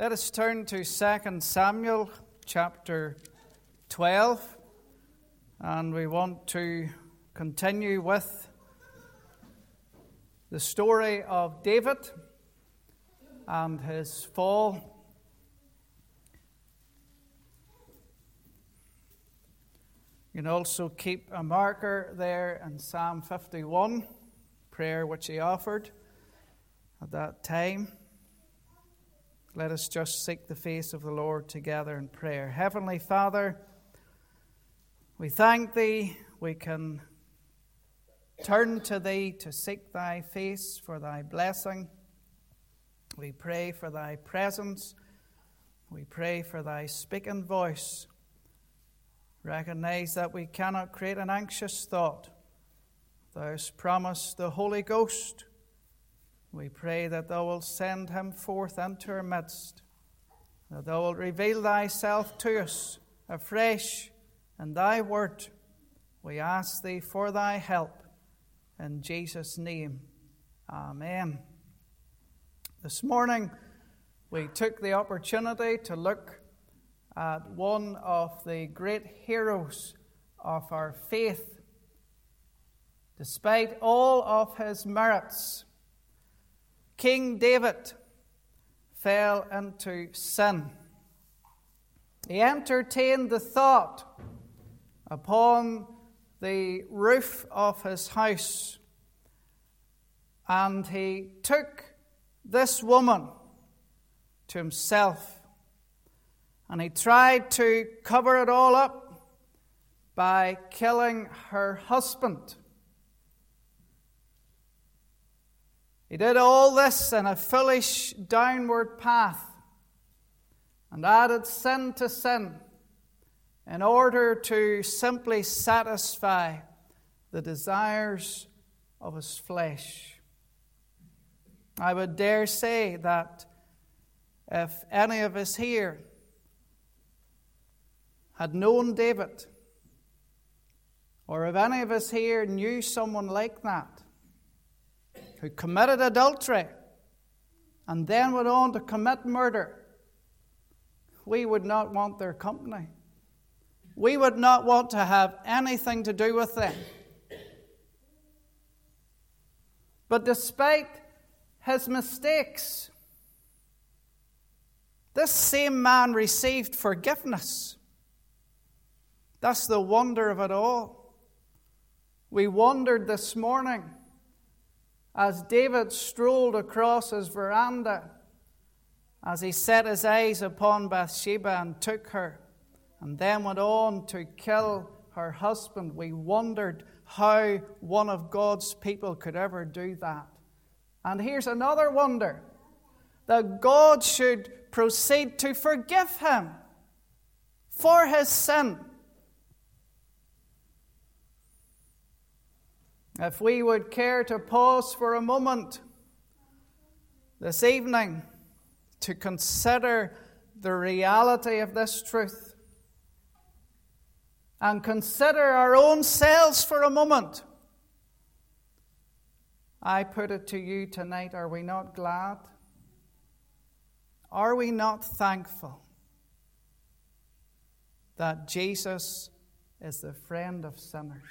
Let us turn to 2 Samuel chapter 12, and we want to continue with the story of David and his fall. You can also keep a marker there in Psalm 51, prayer which he offered at that time. Let us just seek the face of the Lord together in prayer. Heavenly Father, we thank Thee. We can turn to Thee to seek Thy face for Thy blessing. We pray for Thy presence. We pray for Thy speaking voice. Recognize that we cannot create an anxious thought. Thou hast promised the Holy Ghost. We pray that Thou wilt send Him forth into our midst, that Thou wilt reveal Thyself to us afresh in Thy word. We ask Thee for Thy help. In Jesus' name, Amen. This morning, we took the opportunity to look at one of the great heroes of our faith. Despite all of his merits, King David fell into sin. He entertained the thought upon the roof of his house, and he took this woman to himself, and he tried to cover it all up by killing her husband. He did all this in a foolish downward path and added sin to sin in order to simply satisfy the desires of his flesh. I would dare say that if any of us here had known David, or if any of us here knew someone like that, who committed adultery and then went on to commit murder, we would not want their company. We would not want to have anything to do with them. But despite his mistakes, this same man received forgiveness. That's the wonder of it all. We wondered this morning as David strolled across his veranda, as he set his eyes upon Bathsheba and took her, and then went on to kill her husband. We wondered how one of God's people could ever do that. And here's another wonder, that God should proceed to forgive him for his sin. If we would care to pause for a moment this evening to consider the reality of this truth and consider our own selves for a moment, I put it to you tonight, are we not glad? Are we not thankful that Jesus is the friend of sinners?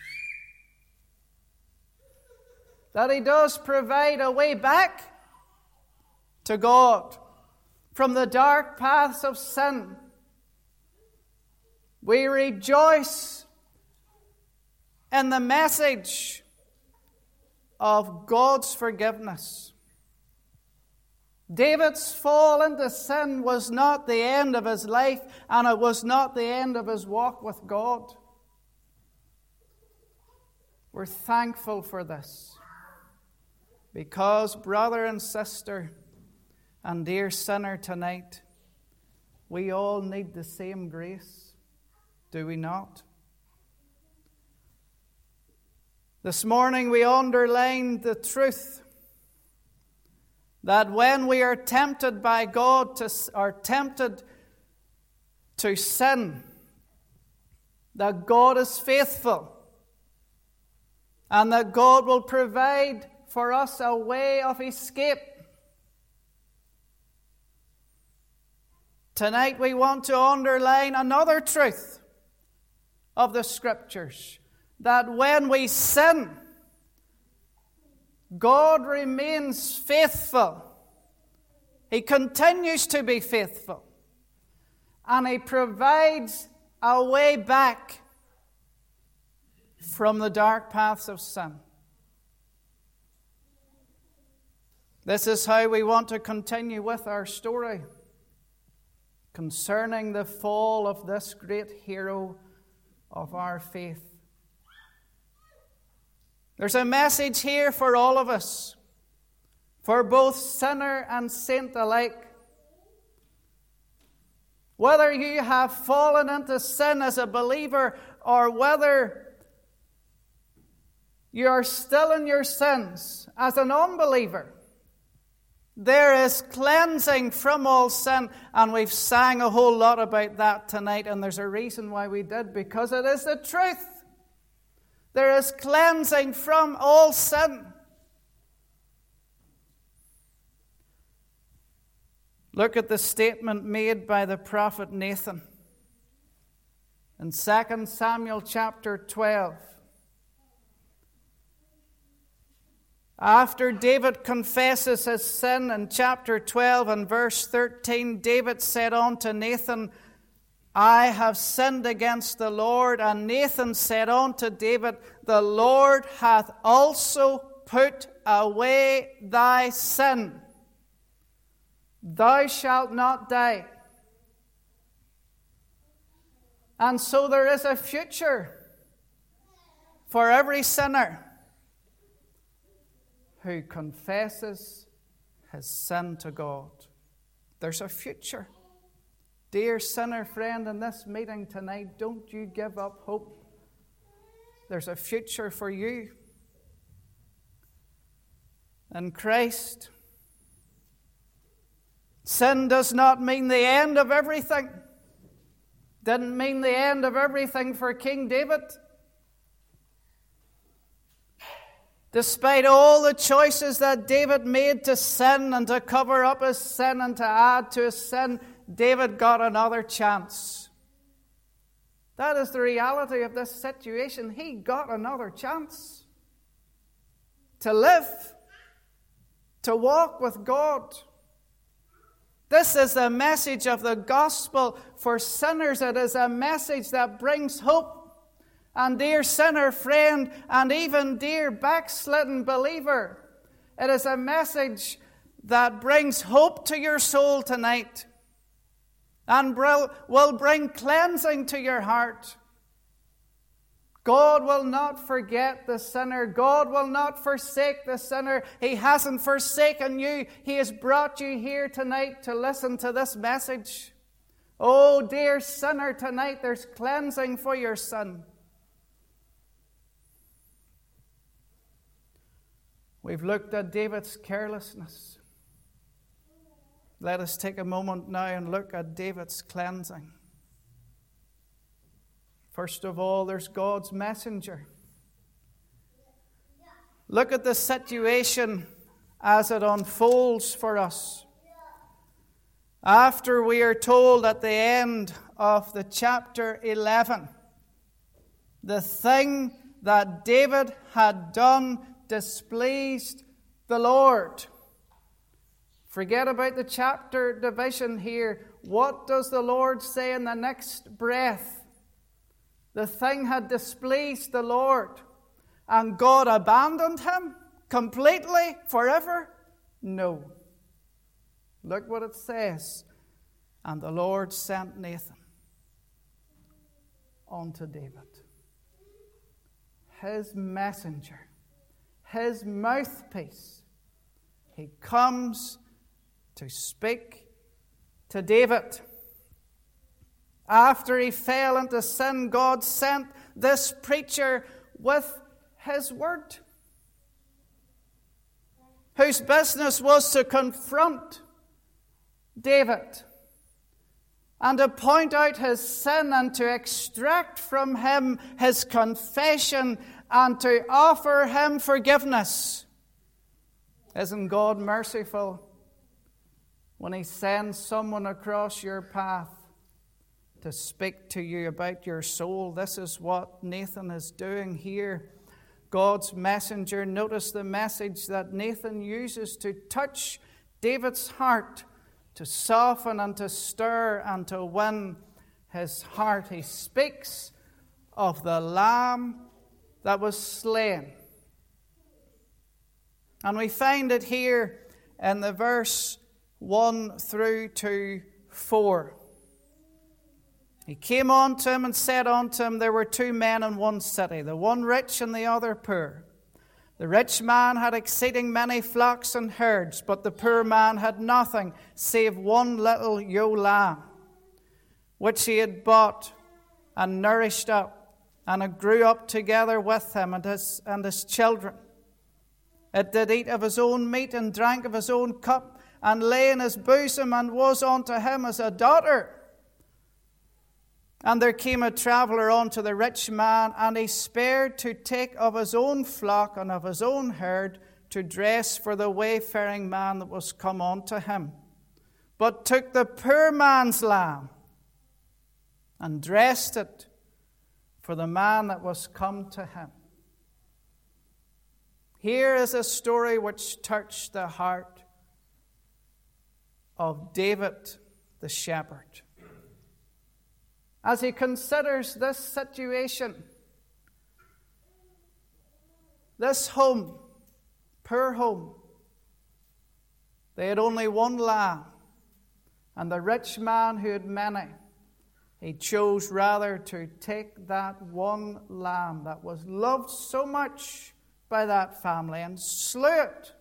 That He does provide a way back to God from the dark paths of sin. We rejoice in the message of God's forgiveness. David's fall into sin was not the end of his life, and it was not the end of his walk with God. We're thankful for this. Because, brother and sister and dear sinner tonight, we all need the same grace, do we not? This morning we underlined the truth that when we are tempted by God are tempted to sin, that God is faithful and that God will provide for us a way of escape. Tonight we want to underline another truth of the Scriptures, that when we sin, God remains faithful. He continues to be faithful. And He provides a way back from the dark paths of sin. This is how we want to continue with our story concerning the fall of this great hero of our faith. There's a message here for all of us, for both sinner and saint alike. Whether you have fallen into sin as a believer or whether you are still in your sins as an unbeliever, there is cleansing from all sin, and we've sang a whole lot about that tonight, and there's a reason why we did, because it is the truth. There is cleansing from all sin. Look at the statement made by the prophet Nathan in 2 Samuel chapter 12. After David confesses his sin in chapter 12 and verse 13, David said unto Nathan, I have sinned against the Lord. And Nathan said unto David, the Lord hath also put away thy sin. Thou shalt not die. And so there is a future for every sinner who confesses his sin to God. There's a future. Dear sinner friend, in this meeting tonight, don't you give up hope. There's a future for you in Christ. Sin does not mean the end of everything. Didn't mean the end of everything for King David. Despite all the choices that David made to sin and to cover up his sin and to add to his sin, David got another chance. That is the reality of this situation. He got another chance to live, to walk with God. This is the message of the gospel for sinners. It is a message that brings hope. And dear sinner friend, and even dear backslidden believer, it is a message that brings hope to your soul tonight and will bring cleansing to your heart. God will not forget the sinner. God will not forsake the sinner. He hasn't forsaken you. He has brought you here tonight to listen to this message. Oh, dear sinner, tonight there's cleansing for your sin. We've looked at David's carelessness. Let us take a moment now and look at David's cleansing. First of all, there's God's messenger. Look at the situation as it unfolds for us. After we are told at the end of the chapter 11, the thing that David had done displeased the Lord. Forget about the chapter division here. What does the Lord say in the next breath? The thing had displeased the Lord, and God abandoned him completely, forever? No. Look what it says. And the Lord sent Nathan unto David, his messenger, his mouthpiece. He comes to speak to David. After he fell into sin, God sent this preacher with his word, whose business was to confront David and to point out his sin and to extract from him his confession and to offer him forgiveness. Isn't God merciful? when He sends someone across your path to speak to you about your soul. This is what Nathan is doing here. God's messenger. Notice the message that Nathan uses to touch David's heart, to soften and to stir and to win his heart. He speaks of the lamb that was slain. And we find it here in the verse 1 through to 4. He came unto him and said unto him, there were 2 men in one city, the one rich and the other poor. The rich man had exceeding many flocks and herds, but the poor man had nothing save one little ewe lamb, which he had bought and nourished up, and it grew up together with him and his children. It did eat of his own meat and drank of his own cup, and lay in his bosom, and was unto him as a daughter. And there came a traveller unto the rich man, and he spared to take of his own flock and of his own herd to dress for the wayfaring man that was come unto him, but took the poor man's lamb and dressed it for the man that was come to him. Here is a story which touched the heart of David the shepherd. As he considers this situation, this home, poor home, they had only one lamb, and the rich man who had many, he chose rather to take that one lamb that was loved so much by that family and slew it.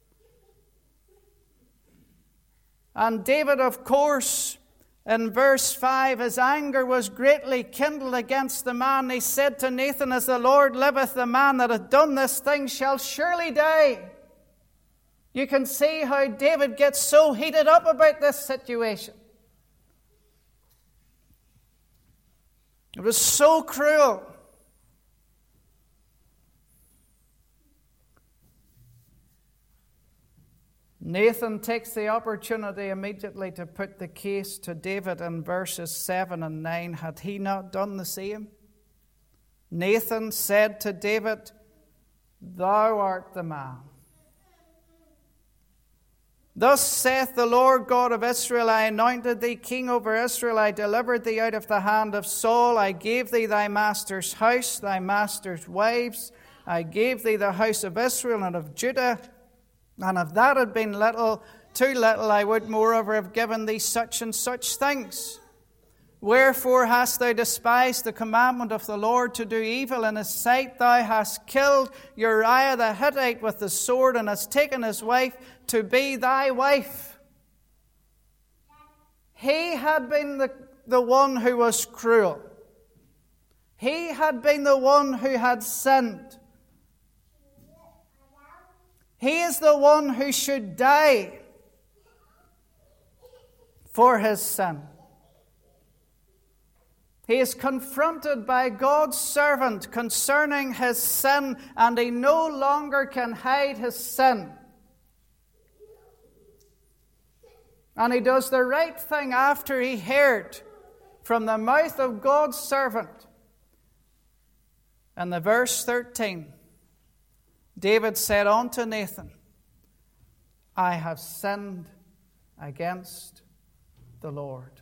And David, of course, in verse 5, his anger was greatly kindled against the man. He said to Nathan, as the Lord liveth, the man that hath done this thing shall surely die. You can see how David gets so heated up about this situation. It was so cruel. Nathan takes the opportunity immediately to put the case to David in verses 7 and 9. Had he not done the same? Nathan said to David, thou art the man. Thus saith the Lord God of Israel, I anointed thee king over Israel. I delivered thee out of the hand of Saul. I gave thee thy master's house, thy master's wives. I gave thee the house of Israel and of Judah. And if that had been too little, I would moreover have given thee such and such things. Wherefore hast thou despised the commandment of the Lord to do evil in his sight? Thou hast killed Uriah the Hittite with the sword, and hast taken his wife to be thy wife. He had been the one who was cruel. He had been the one who had sinned. He is the one who should die for his sin. He is confronted by God's servant concerning his sin, and he no longer can hide his sin. And he does the right thing after he heard from the mouth of God's servant. In the verse 13, David said unto Nathan, I have sinned against the Lord.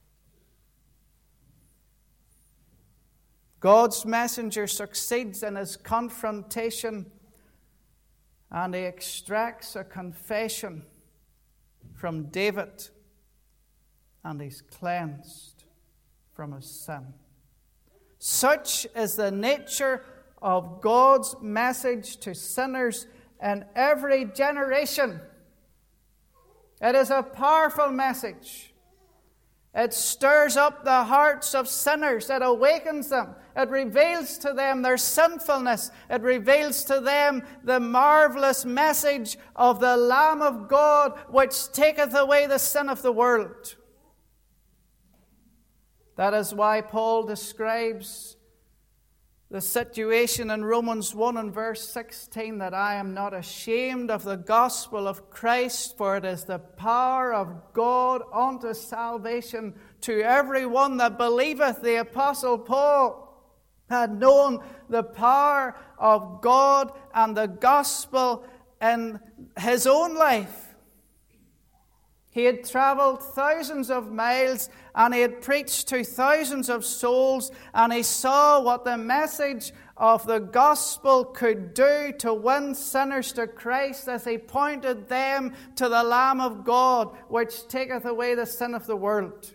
God's messenger succeeds in his confrontation, and he extracts a confession from David, and he's cleansed from his sin. Such is the nature of God's message to sinners in every generation. It is a powerful message. It stirs up the hearts of sinners. It awakens them. It reveals to them their sinfulness. It reveals to them the marvelous message of the Lamb of God, which taketh away the sin of the world. That is why Paul describes the situation in Romans 1 and verse 16, that I am not ashamed of the gospel of Christ, for it is the power of God unto salvation to every one that believeth. The Apostle Paul had known the power of God and the gospel in his own life. He had traveled thousands of miles and he had preached to thousands of souls, and he saw what the message of the gospel could do to win sinners to Christ as he pointed them to the Lamb of God, which taketh away the sin of the world.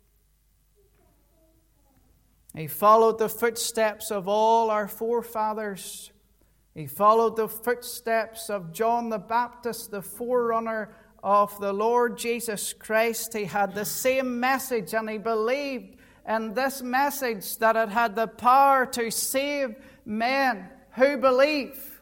He followed the footsteps of all our forefathers. He followed the footsteps of John the Baptist, the forerunner of the Lord Jesus Christ. He had the same message, and he believed in this message, that it had the power to save men who believe.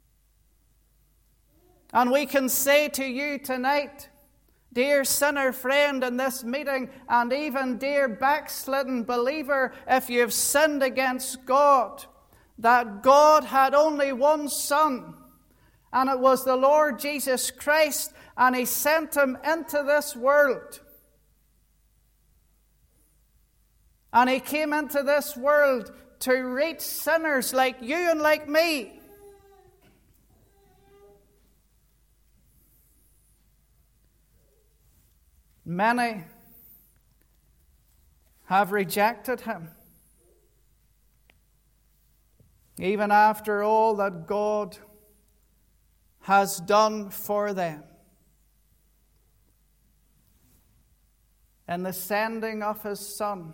And we can say to you tonight, dear sinner friend in this meeting, and even dear backslidden believer, if you've sinned against God, that God had only one Son, and it was the Lord Jesus Christ, and He sent Him into this world. And He came into this world to reach sinners like you and like me. Many have rejected Him, even after all that God has done for them. In the sending of His Son,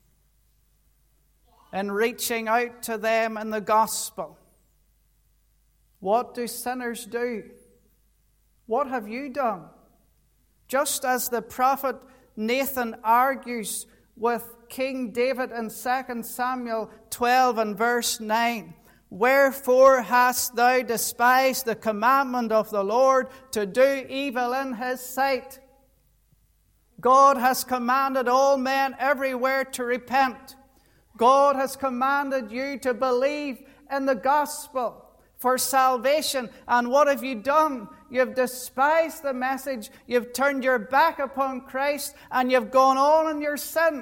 in reaching out to them in the gospel. What do sinners do? What have you done? Just as the prophet Nathan argues with King David in 2 Samuel 12 and verse 9. Wherefore hast thou despised the commandment of the Lord to do evil in His sight? God has commanded all men everywhere to repent. God has commanded you to believe in the gospel for salvation. And what have you done? You've despised the message. You've turned your back upon Christ, and you've gone on in your sin.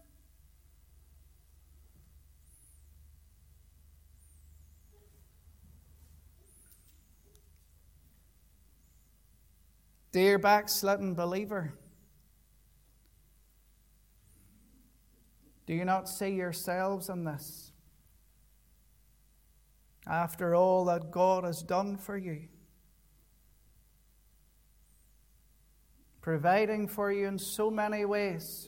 Dear backslidden believer, do you not see yourselves in this? After all that God has done for you, providing for you in so many ways,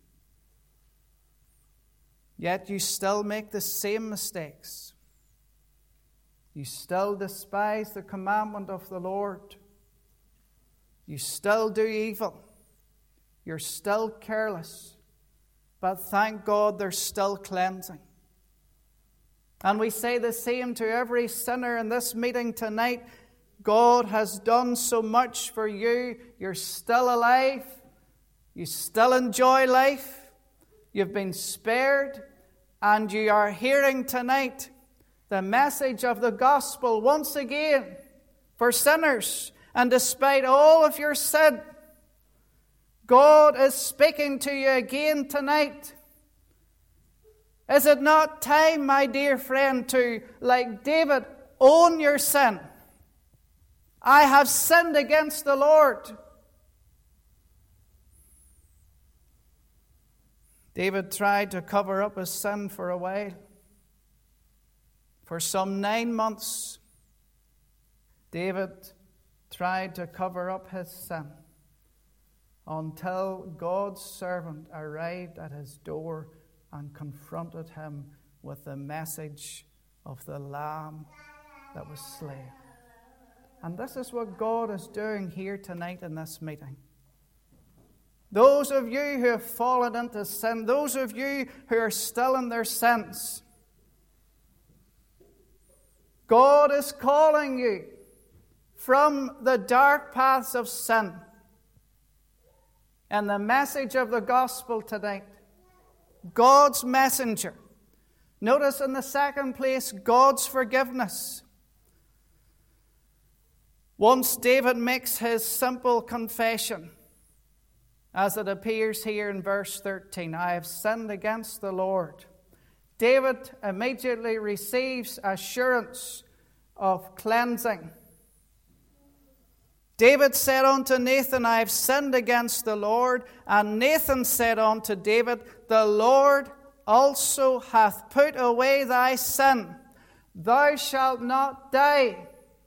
yet you still make the same mistakes. You still despise the commandment of the Lord. You still do evil. You're still careless. But thank God there's still cleansing. And we say the same to every sinner in this meeting tonight. God has done so much for you. You're still alive. You still enjoy life. You've been spared. And you are hearing tonight the message of the gospel once again for sinners. And despite all of your sin, God is speaking to you again tonight. Is it not time, my dear friend, to, like David, own your sin? I have sinned against the Lord. David tried to cover up his sin for a while. For some 9 months, David tried to cover up his sin, until God's servant arrived at his door and confronted him with the message of the Lamb that was slain. And this is what God is doing here tonight in this meeting. Those of you who have fallen into sin, those of you who are still in their sins, God is calling you from the dark paths of sin. And the message of the gospel tonight, God's messenger, Notice in the second place, God's forgiveness. Once David makes his simple confession, as it appears here in verse 13, I have sinned against the Lord. David immediately receives assurance of cleansing. David said unto Nathan, I have sinned against the Lord. And Nathan said unto David, the Lord also hath put away thy sin. Thou shalt not die.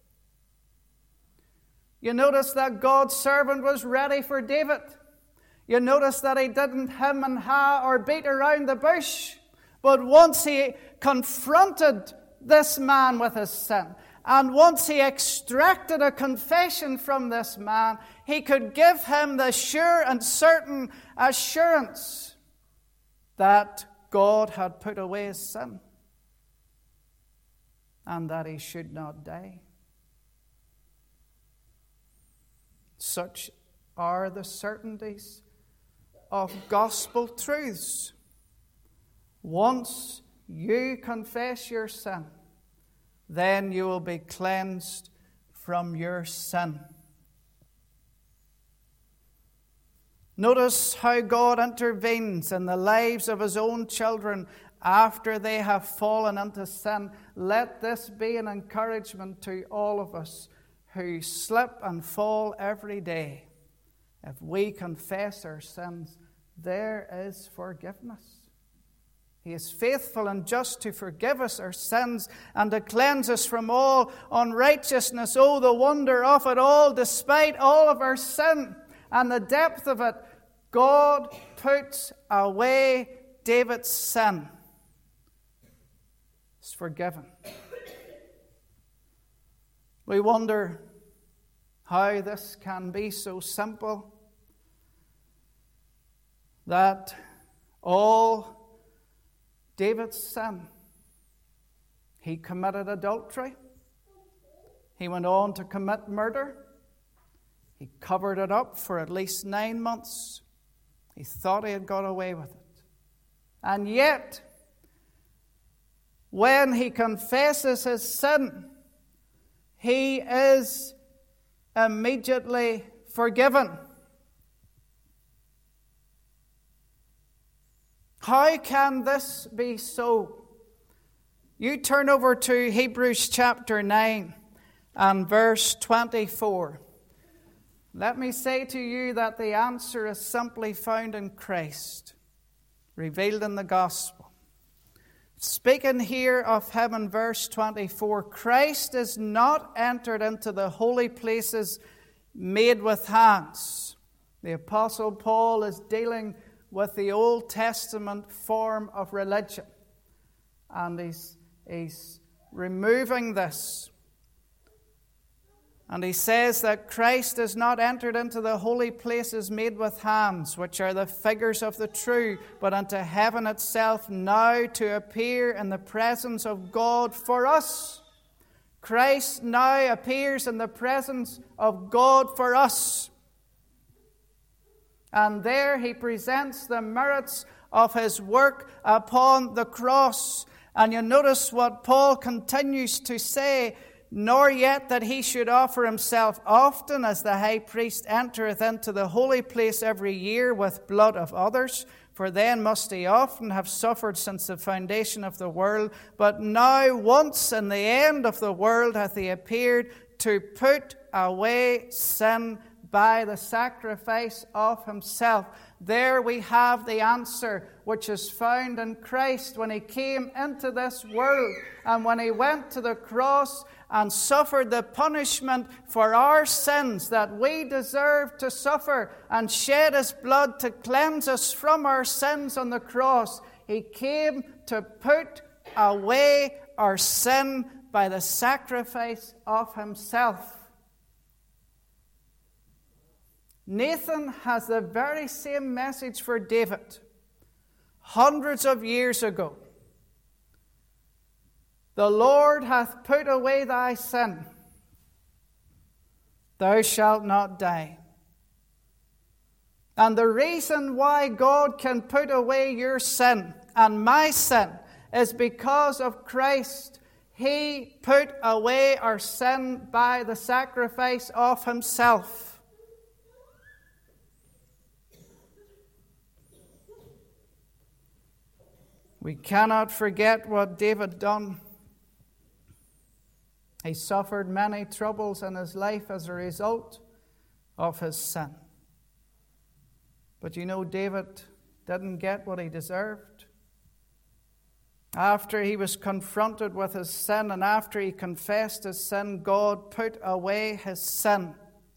You notice that God's servant was ready for David. You notice that he didn't hem and haw or beat around the bush. But once he confronted this man with his sin, and once he extracted a confession from this man, he could give him the sure and certain assurance that God had put away his sin and that he should not die. Such are the certainties of gospel truths. Once you confess your sin, then you will be cleansed from your sin. Notice how God intervenes in the lives of his own children after they have fallen into sin. Let this be an encouragement to all of us who slip and fall every day. If we confess our sins, there is forgiveness. He is faithful and just to forgive us our sins and to cleanse us from all unrighteousness. Oh, the wonder of it all, despite all of our sin and the depth of it, God puts away David's sin. It's forgiven. We wonder how this can be so simple that all David's sin, he committed adultery, he went on to commit murder, he covered it up for at least 9 months. He thought he had got away with it. And yet, when he confesses his sin, he is immediately forgiven. How can this be so? You turn over to Hebrews chapter 9 and verse 24. Let me say to you that the answer is simply found in Christ, revealed in the gospel. Speaking here of him in verse 24, Christ is not entered into the holy places made with hands. The Apostle Paul is dealing with the Old Testament form of religion. And he's removing this. And he says that Christ is not entered into the holy places made with hands, which are the figures of the true, but unto heaven itself, now to appear in the presence of God for us. Christ now appears in the presence of God for us. And there he presents the merits of his work upon the cross. And you notice what Paul continues to say, nor yet that he should offer himself often, as the high priest entereth into the holy place every year with blood of others. For then must he often have suffered since the foundation of the world. But now once in the end of the world hath he appeared to put away sin by the sacrifice of himself. There we have the answer which is found in Christ when he came into this world and when he went to the cross and suffered the punishment for our sins that we deserve to suffer and shed his blood to cleanse us from our sins on the cross. He came to put away our sin by the sacrifice of himself. Nathan has the very same message for David hundreds of years ago. The Lord hath put away thy sin. Thou shalt not die. And the reason why God can put away your sin and my sin is because of Christ. He put away our sin by the sacrifice of himself. We cannot forget what David done. He suffered many troubles in his life as a result of his sin. But you know, David didn't get what he deserved. After he was confronted with his sin and after he confessed his sin, God put away his sin.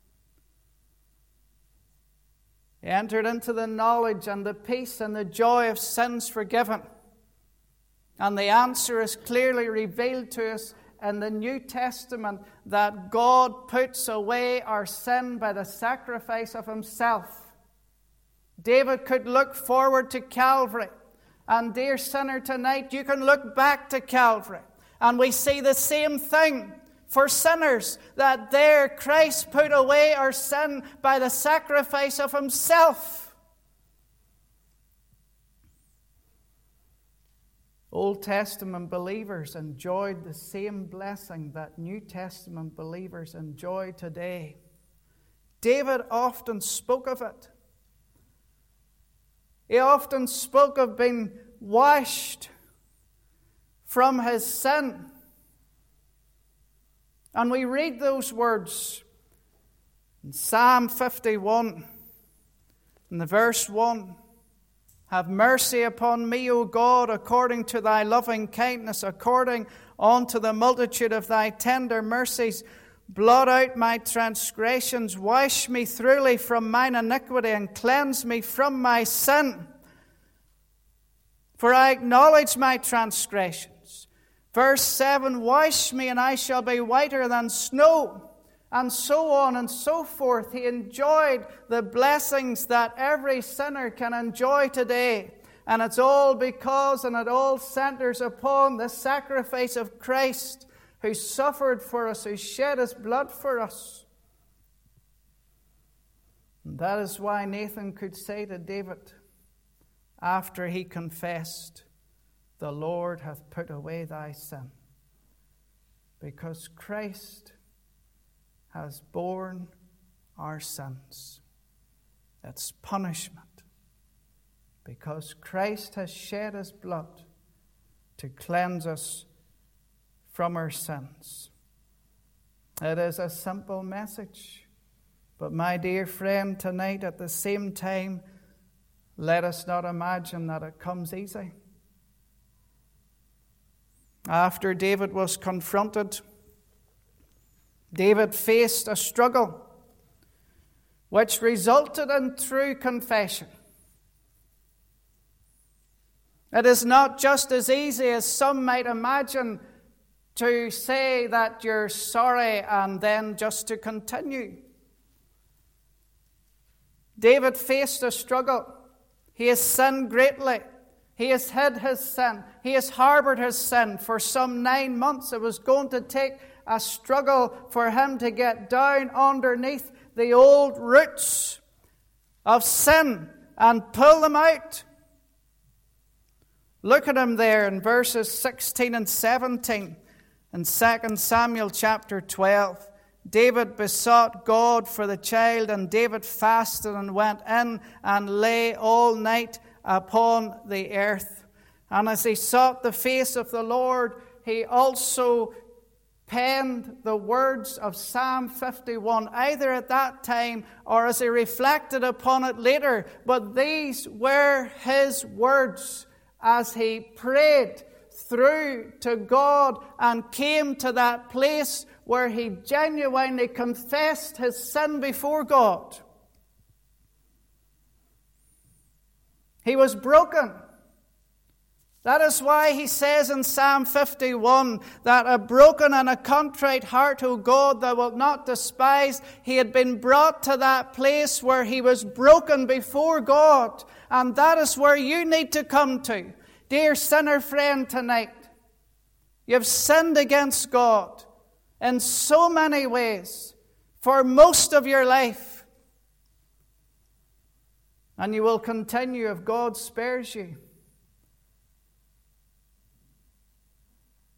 He entered into the knowledge and the peace and the joy of sins forgiven. And the answer is clearly revealed to us in the New Testament, that God puts away our sin by the sacrifice of himself. David could look forward to Calvary. And dear sinner, tonight you can look back to Calvary. And we see the same thing for sinners, that there Christ put away our sin by the sacrifice of himself. Old Testament believers enjoyed the same blessing that New Testament believers enjoy today. David often spoke of it. He often spoke of being washed from his sin. And we read those words in Psalm 51, in the verse 1. Have mercy upon me, O God, according to thy loving kindness, according unto the multitude of thy tender mercies. Blot out my transgressions, wash me thoroughly from mine iniquity, and cleanse me from my sin. For I acknowledge my transgressions. Verse 7, wash me, and I shall be whiter than snow. And so on and so forth. He enjoyed the blessings that every sinner can enjoy today. And it's all because and it all centers upon the sacrifice of Christ, who suffered for us, who shed his blood for us. And that is why Nathan could say to David, after he confessed, the Lord hath put away thy sin. Because Christ has borne our sins. It's punishment. Because Christ has shed his blood to cleanse us from our sins. It is a simple message. But my dear friend, tonight at the same time, let us not imagine that it comes easy. After David was confronted, David faced a struggle which resulted in true confession. It is not just as easy as some might imagine to say that you're sorry and then just to continue. David faced a struggle. He has sinned greatly. He has hid his sin. He has harbored his sin for some 9 months. It was going to take a struggle for him to get down underneath the old roots of sin and pull them out. Look at him there in verses 16 and 17 in 2 Samuel chapter 12. David besought God for the child, and David fasted and went in and lay all night upon the earth. And as he sought the face of the Lord, he also penned the words of Psalm 51, either at that time or as he reflected upon it later. But these were his words as he prayed through to God and came to that place where he genuinely confessed his sin before God. He was broken. That is why he says in Psalm 51 that a broken and a contrite heart, O God, thou wilt not despise. He had been brought to that place where he was broken before God. And that is where you need to come to. Dear sinner friend, tonight, you've sinned against God in so many ways for most of your life. And you will continue if God spares you.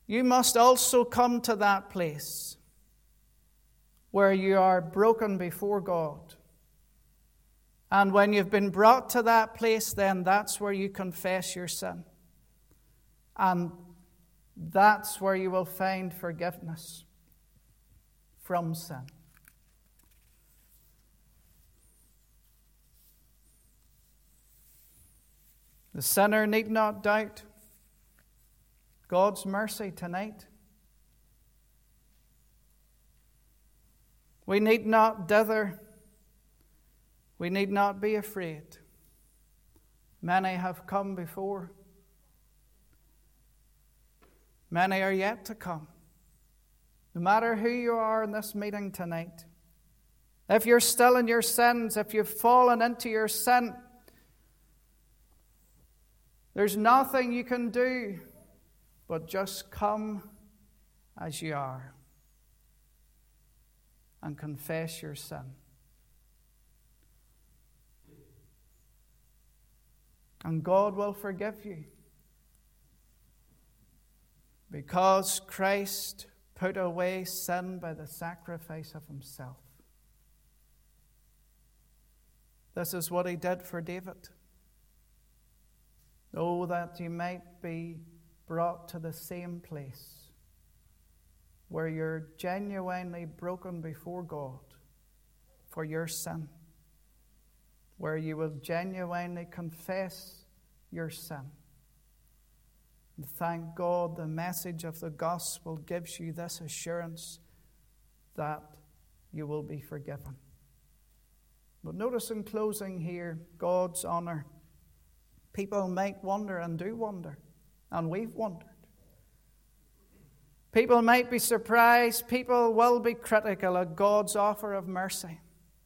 you must also come to that place where you are broken before God. And when you've been brought to that place, then that's where you confess your sin. And that's where you will find forgiveness from sin. The sinner need not doubt God's mercy tonight. We need not dither. We need not be afraid. Many have come before. Many are yet to come. No matter who you are in this meeting tonight, if you're still in your sins, if you've fallen into your sin, there's nothing you can do but just come as you are and confess your sin. And God will forgive you because Christ put away sin by the sacrifice of himself. This is what he did for David. Oh, that you might be brought to the same place where you're genuinely broken before God for your sin, where you will genuinely confess your sin. And thank God the message of the gospel gives you this assurance that you will be forgiven. But notice in closing here, God's honor. People might wonder and do wonder, and we've wondered. People might be surprised, people will be critical of God's offer of mercy.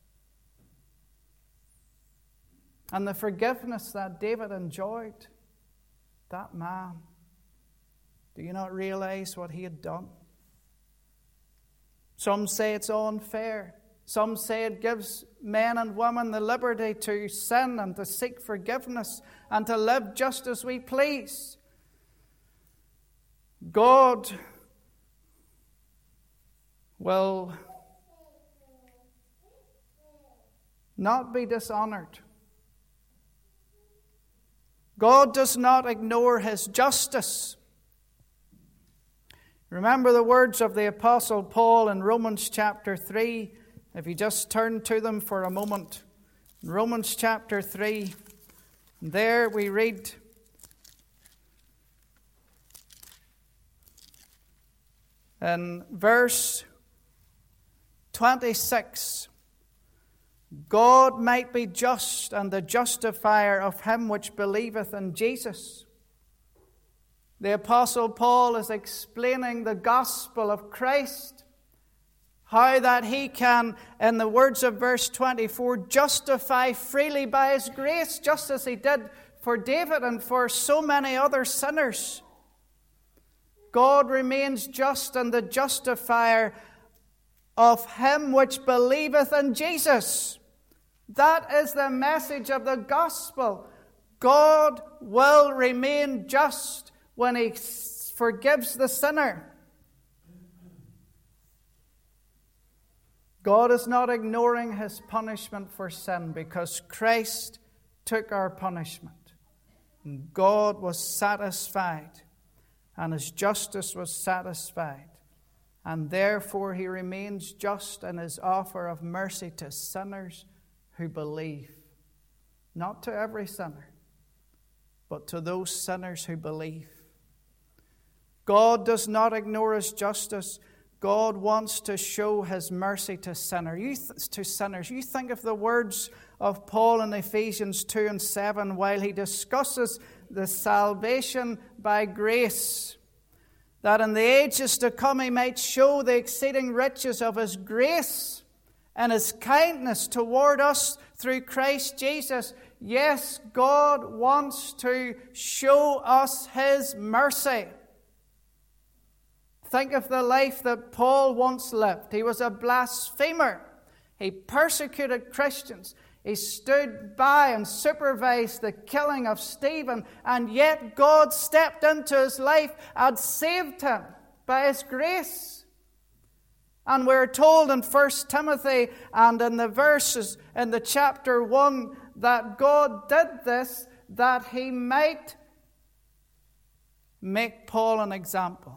And the forgiveness that David enjoyed, that man, do you not realize what he had done? Some say it's unfair. Some say it gives men and women the liberty to sin and to seek forgiveness and to live just as we please. God will not be dishonored. God does not ignore his justice. Remember the words of the Apostle Paul in Romans chapter 3. If you just turn to them for a moment. In Romans chapter 3, there we read, in verse 26, God might be just and the justifier of him which believeth in Jesus. The Apostle Paul is explaining the gospel of Christ. How that he can, in the words of verse 24, justify freely by his grace, just as he did for David and for so many other sinners. God remains just and the justifier of him which believeth in Jesus. That is the message of the gospel. God will remain just when he forgives the sinner. God is not ignoring his punishment for sin because Christ took our punishment. And God was satisfied and his justice was satisfied. And therefore he remains just in his offer of mercy to sinners who believe. Not to every sinner, but to those sinners who believe. God does not ignore his justice. God wants to show his mercy to sinners. You think of the words of Paul in Ephesians 2 and 7 while he discusses the salvation by grace, that in the ages to come he might show the exceeding riches of his grace and his kindness toward us through Christ Jesus. Yes, God wants to show us his mercy. Think of the life that Paul once lived. He was a blasphemer. He persecuted Christians. He stood by and supervised the killing of Stephen, and yet God stepped into his life and saved him by his grace. And we're told in 1 Timothy and in the verses in the chapter 1 that God did this that he might make Paul an example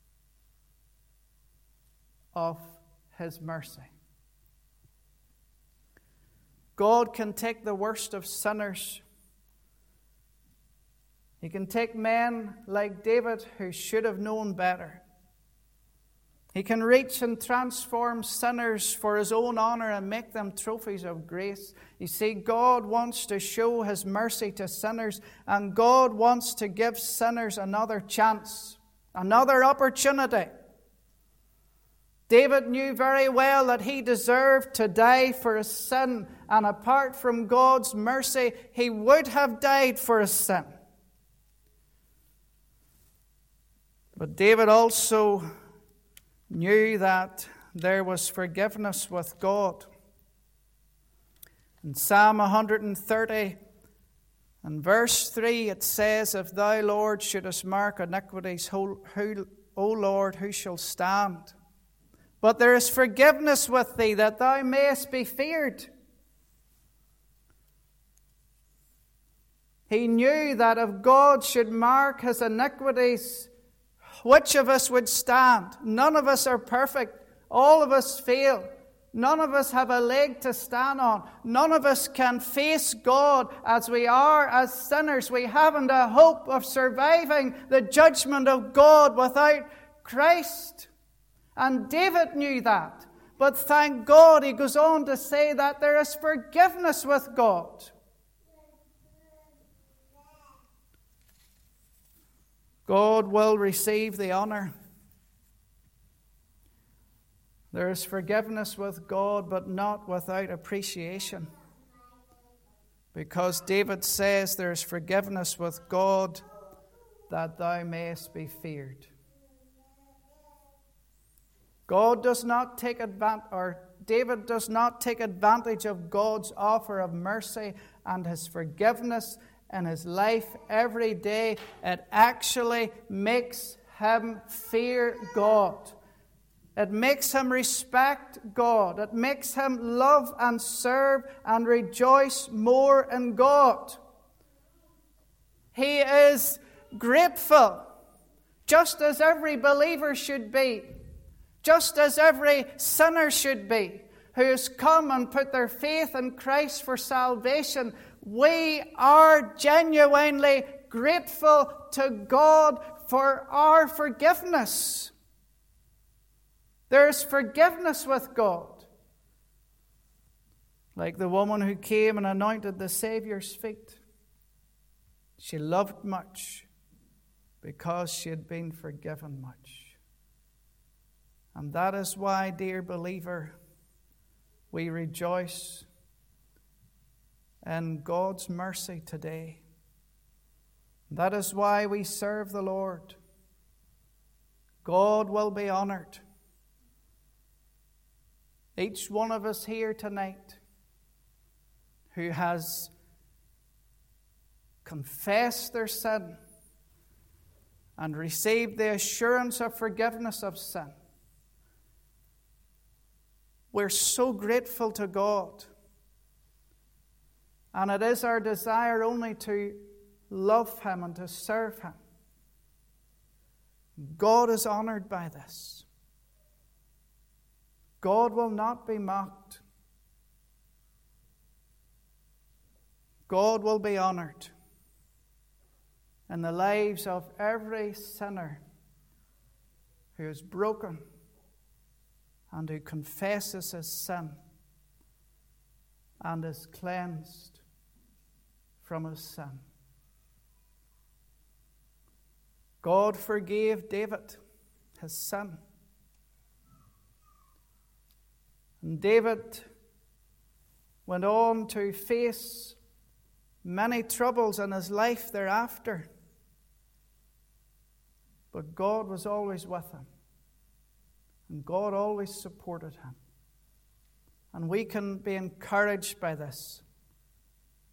of his mercy. God can take the worst of sinners. He can take men like David who should have known better. He can reach and transform sinners for his own honor and make them trophies of grace. You see, God wants to show his mercy to sinners, and God wants to give sinners another chance, another opportunity. David knew very well that he deserved to die for his sin, and apart from God's mercy, he would have died for his sin. But David also knew that there was forgiveness with God. In Psalm 130 and verse 3 it says, "If thou, Lord, shouldest mark iniquities, O Lord, who shall stand? But there is forgiveness with thee, that thou mayest be feared." He knew that if God should mark his iniquities, which of us would stand? None of us are perfect. All of us fail. None of us have a leg to stand on. None of us can face God as we are as sinners. We haven't a hope of surviving the judgment of God without Christ. And David knew that. But thank God, he goes on to say that there is forgiveness with God. God will receive the honor. There is forgiveness with God, but not without appreciation. Because David says there is forgiveness with God that thou mayest be feared. God does not take advantage, or David does not take advantage of God's offer of mercy and his forgiveness in his life every day. It actually makes him fear God. It makes him respect God. It makes him love and serve and rejoice more in God. He is grateful, just as every believer should be. Just as every sinner should be, who has come and put their faith in Christ for salvation. We are genuinely grateful to God for our forgiveness. There is forgiveness with God. Like the woman who came and anointed the Savior's feet. She loved much because she had been forgiven much. And that is why, dear believer, we rejoice in God's mercy today. That is why we serve the Lord. God will be honored. Each one of us here tonight who has confessed their sin and received the assurance of forgiveness of sin, we're so grateful to God. And it is our desire only to love him and to serve him. God is honored by this. God will not be mocked. God will be honored in the lives of every sinner who is broken and who confesses his sin and is cleansed from his sin. God forgave David his sin. And David went on to face many troubles in his life thereafter. But God was always with him. And God always supported him. And we can be encouraged by this.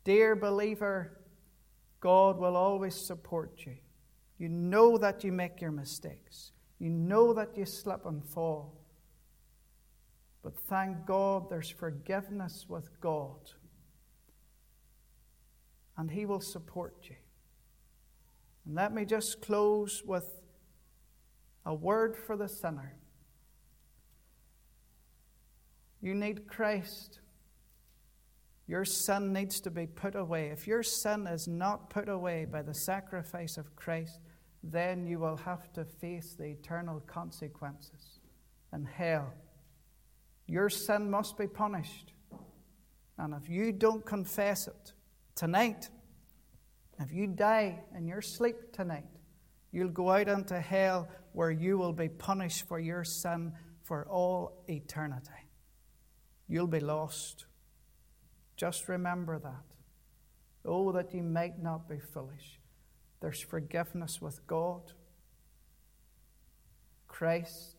Dear believer, God will always support you. You know that you make your mistakes. You know that you slip and fall. But thank God there's forgiveness with God. And He will support you. And let me just close with a word for the sinner. You need Christ. Your sin needs to be put away. If your sin is not put away by the sacrifice of Christ, then you will have to face the eternal consequences in hell. Your sin must be punished. And if you don't confess it tonight, if you die in your sleep tonight, you'll go out into hell where you will be punished for your sin for all eternity. You'll be lost. Just remember that. Oh, that you might not be foolish. There's forgiveness with God. Christ